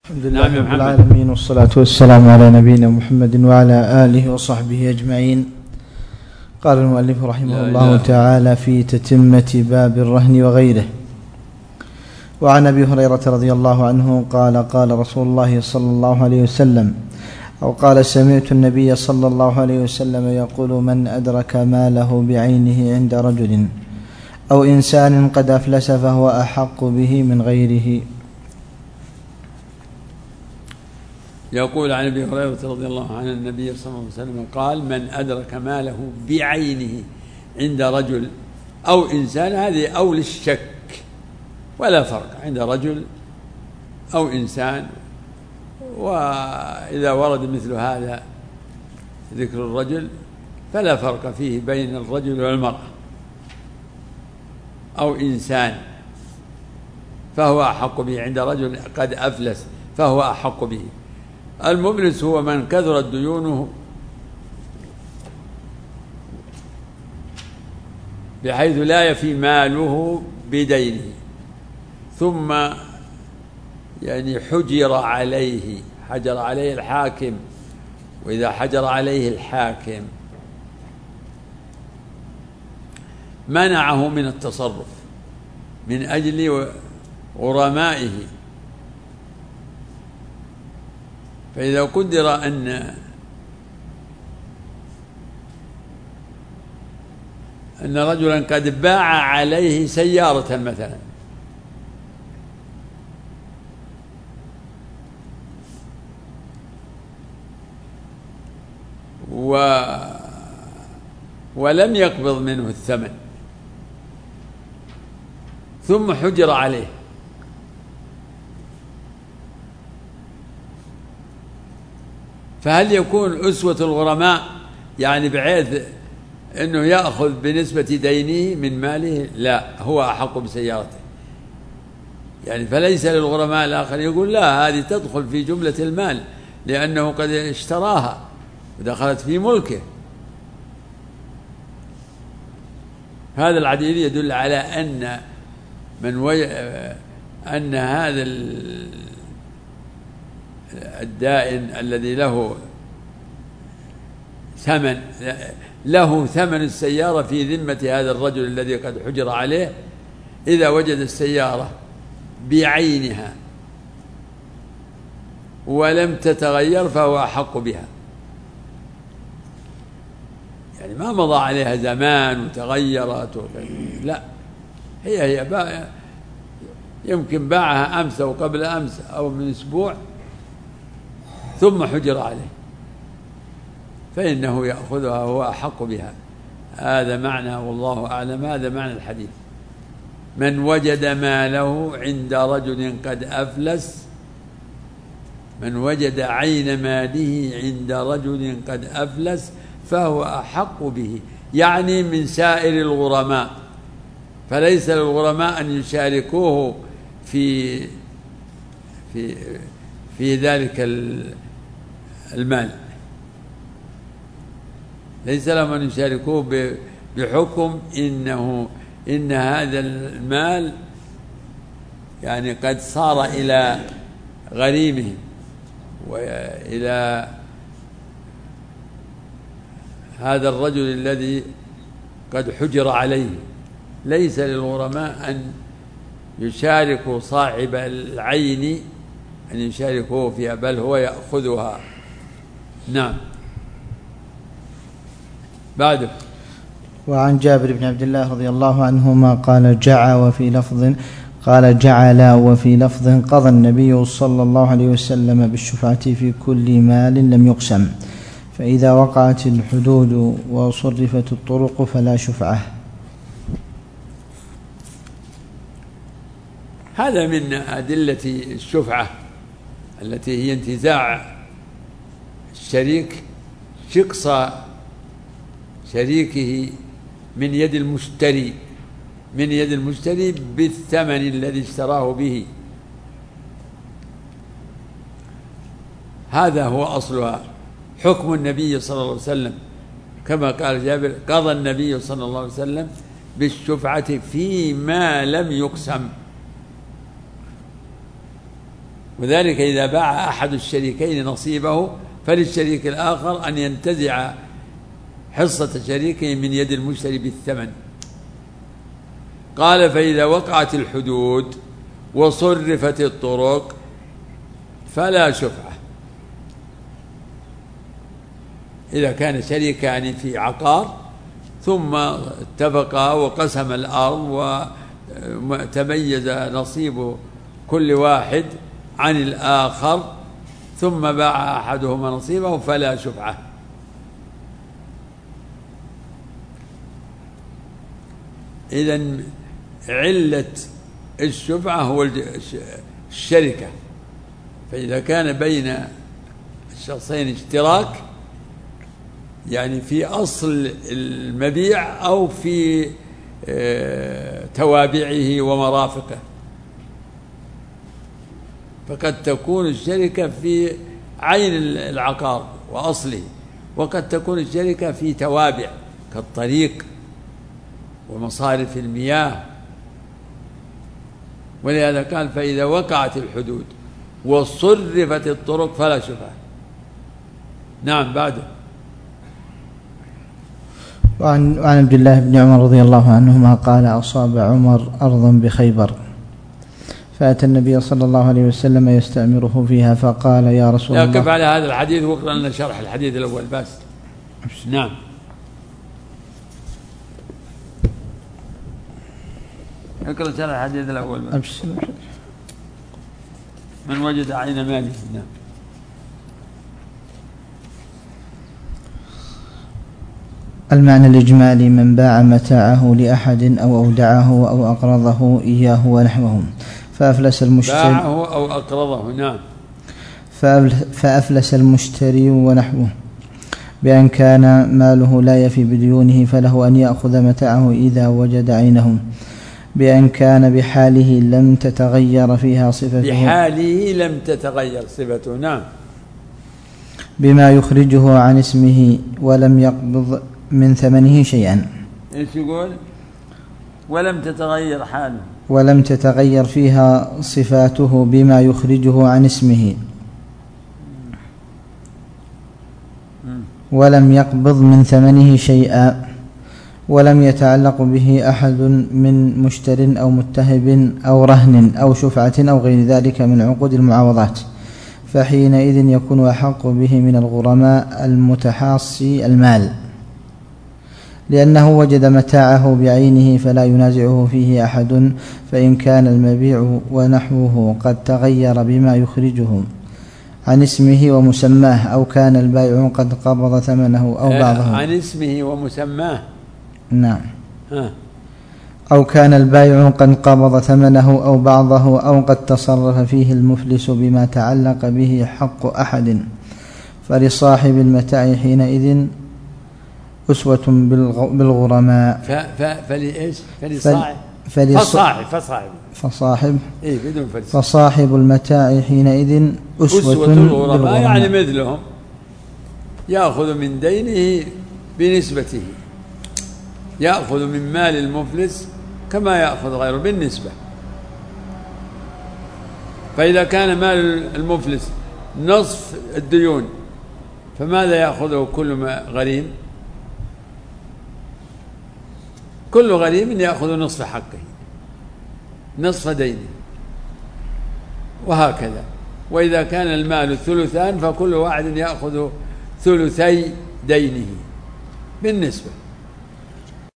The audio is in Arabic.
الحمد لله رب العالمين، والصلاة والسلام على نبينا محمد وعلى آله وصحبه أجمعين. قال المؤلف رحمه الله تعالى في تتمة باب الرهن وغيره: وعن أبي هريرة رضي الله عنه قال: قال رسول الله صلى الله عليه وسلم، أو قال: سمعت النبي صلى الله عليه وسلم يقول: من أدرك ماله بعينه عند رجل أو إنسان قد أفلس فهو أحق به من غيره. يقول عن أبي هريرة رضي الله عنه النبي صلى الله عليه وسلم قال: من أدرك ماله بعينه عند رجل أو إنسان، هذه أو للشك ولا فرق، عند رجل أو إنسان. وإذا ورد مثل هذا ذكر الرجل فلا فرق فيه بين الرجل والمرأة. أو إنسان فهو أحق به، عند رجل قد أفلس فهو أحق به. المفلس هو من كثرت ديونه بحيث لا يفي ماله بدينه، ثم حجر عليه الحاكم. وإذا حجر عليه الحاكم منعه من التصرف من أجل غرمائه. فإذا قدر أن رجلا قد باع عليه سيارة مثلا، ولم يقبض منه الثمن، ثم حجر عليه، فهل يكون أسوة الغرماء بحيث أنه يأخذ بنسبة دينه من ماله؟ لا، هو أحق بسيارته. فليس للغرماء الآخر يقول لا، هذه تدخل في جملة المال لأنه قد اشتراها ودخلت في ملكه. هذا الحديث يدل على أن هذا الدائن الذي له ثمن السيارة في ذمة هذا الرجل الذي قد حجر عليه، إذا وجد السيارة بعينها ولم تتغير فهو أحق بها. ما مضى عليها زمان وتغيرت، لا، هي يمكن باعها أمس أو قبل أمس أو من أسبوع ثم حجر عليه، فإنه يأخذها وهو أحق بها. هذا معنى، والله أعلم، هذا معنى الحديث: من وجد ماله عند رجل قد أفلس، من وجد عين ماله عند رجل قد أفلس فهو أحق به، من سائر الغرماء. فليس للغرماء أن يشاركوه في ذلك المال، ليس لهم أن يشاركوه بحكم إن هذا المال قد صار إلى غريمهم وإلى هذا الرجل الذي قد حجر عليه. ليس للغرماء أن يشاركوا صاحب العين، أن يشاركوه فيها، بل هو يأخذها. نعم. بعده. وعن جابر بن عبد الله رضي الله عنهما قال: جعل وفي لفظ قضى النبي صلى الله عليه وسلم بالشفعة في كل مال لم يقسم، فإذا وقعت الحدود وصرفت الطرق فلا شفعة. هذا من أدلة الشفعة التي هي انتزاع الشريك شقص شريكه من يد المشتري بالثمن الذي اشتراه به. هذا هو أصلها. حكم النبي صلى الله عليه وسلم كما قال جابر: قضى النبي صلى الله عليه وسلم بالشفعة فيما لم يقسم. وذلك إذا باع أحد الشريكين نصيبه فللشريك الآخر أن ينتزع حصة شريكه من يد المشتري بالثمن. قال: فإذا وقعت الحدود وصرفت الطرق فلا شفعة. إذا كان شريكان في عقار ثم اتفقا وقسم الأرض وتميز نصيب كل واحد عن الآخر ثم باع أحدهما نصيبه فلا شفعة. إذن علة الشفعة هو الشركة. فإذا كان بين الشخصين اشتراك، يعني في أصل المبيع أو في توابعه ومرافقه، فقد تكون الشركة في عين العقار وأصله، وقد تكون الشركة في توابع كالطريق ومصارف المياه. ولهذا قال: فإذا وقعت الحدود وصرفت الطرق فلا شفعة. نعم. بعده. وعن عبد الله بن عمر رضي الله عنهما قال: أصاب عمر أرضا بخيبر فأتى النبي صلى الله عليه وسلم يستأمره فيها فقال: يا رسول الله. يقف على هذا الحديث واقرأ لنا شرح الحديث الأول بس. نعم. اقرأ شرح الحديث الأول بس. أبشر. من وجد عين ماله. نعم. المعنى الإجمالي: من باع متاعه لأحد أو أودعه أو أقرضه إياه ونحوه فأفلس المشتري. باعه أو أقرضه. نعم. فأفلس المشتري ونحوه بأن كان ماله لا يفي بديونه فله أن يأخذ متاعه إذا وجد عينه، بأن كان بحاله لم تتغير فيها صفته. بحاله لم تتغير صفته. نعم. بما يخرجه عن اسمه ولم يقبض من ثمنه شيئا. ايش يقول؟ ولم تتغير حاله، ولم تتغير فيها صفاته بما يخرجه عن اسمه ولم يقبض من ثمنه شيئا، ولم يتعلق به أحد من مشتر أو متهب أو رهن أو شفعة أو غير ذلك من عقود المعاوضات، فحينئذ يكون أحق به من الغرماء المتحاصي المال، لأنه وجد متاعه بعينه فلا ينازعه فيه أحد. فإن كان المبيع ونحوه قد تغير بما يخرجه عن اسمه ومسماه، أو كان البائع قد قبض ثمنه أو بعضه. عن اسمه ومسماه. نعم. أو كان البائع قد قبض ثمنه أو بعضه، أو قد تصرف فيه المفلس بما تعلق به حق أحد، فلصاحب المتاع حينئذ أسوة بالغرماء. فصاحب إيه بدون فلس. فصاحب المتاع حينئذ أسوة بالغرماء، يعني مثلهم يأخذ من دينه بنسبته، يأخذ من مال المفلس كما يأخذ غيره بالنسبة. فإذا كان مال المفلس نصف الديون فماذا يأخذه كل غريم؟ كل غريم يأخذ نصف حقه، نصف دينه، وهكذا. وإذا كان المال ثلثان فكل واحد يأخذ ثلثي دينه بالنسبة.